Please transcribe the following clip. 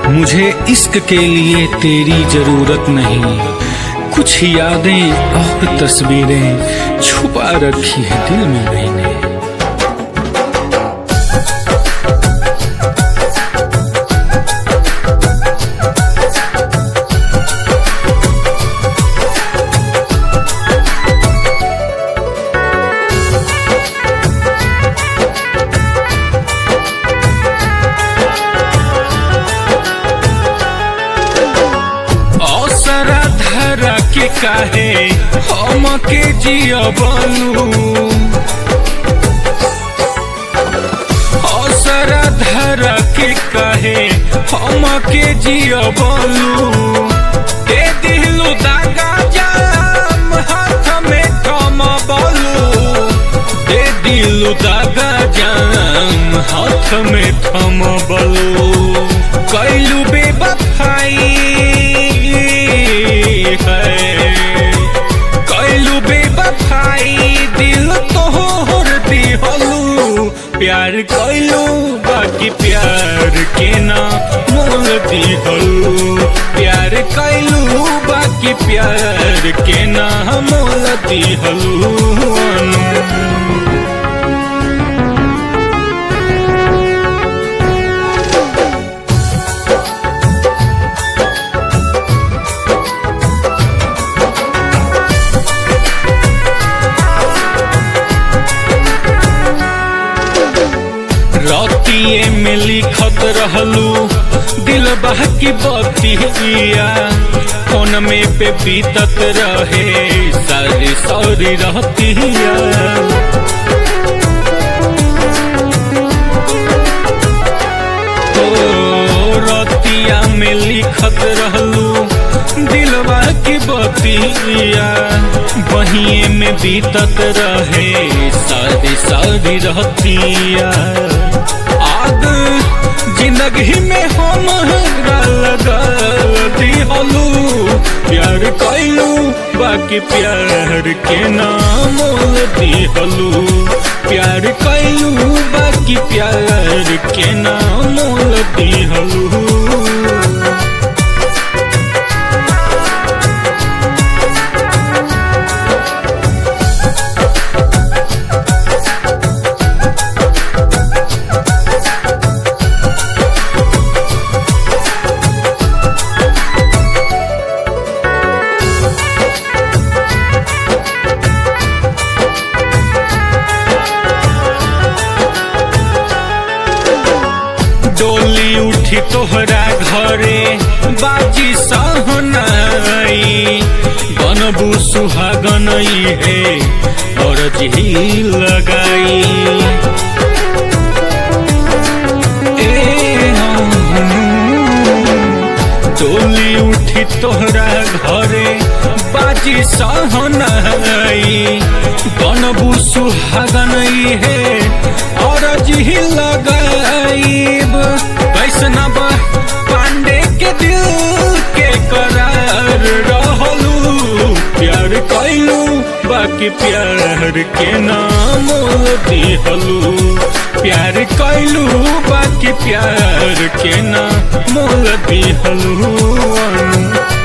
मुझे इश्क के लिए तेरी जरूरत नहीं, कुछ यादें और तस्वीरें छुपा रखी है दिल में मैंने। के काहे हम के जिया बनू, असरा धरा के काहे हम के जिया बनू। दे दिलू दागा जाम हाथ में थम बोलू, दे दिलू दागा जाम हाथ में थम बोलू। कैलू बेवफाई कैलू बेवफाई दिल तोहर दिहलू, प्यार कैलू बाकी प्यार के ना मोल दिहलू, प्यार कैलू बाकी प्यार के ना मोल दिहलू। रतिये में लिखत रहलू दिल बाकी बतिया, फोन में पे बीतत रहे सारी सारी रहतिया। रतिया में लिखत रहलू दिल बाकी बतिया, बहिए में बीतत रहे सारी सारी रहतिया। आग जिंदगी में हमरा लगा दिहलू, प्यार कैलू बाकी प्यार के नाम मोल दिहलू, प्यार कैलू बाकी प्यार के नाम मोल दिहलू। डोली उठी तोहरा घरे बाजी सहनाई, बनबू सुहागन है और जी लगाई। डोली उठी तोहरा घरे बाजी सहनाई, बनबू सुहागन है और जी लगाईब। वैष्णव पांडे के दिल के करार रहलू, प्यार कैलू बाकी प्यार के नाम दिहलू, प्यार कैलू बाकी प्यार के नाम दिहलू।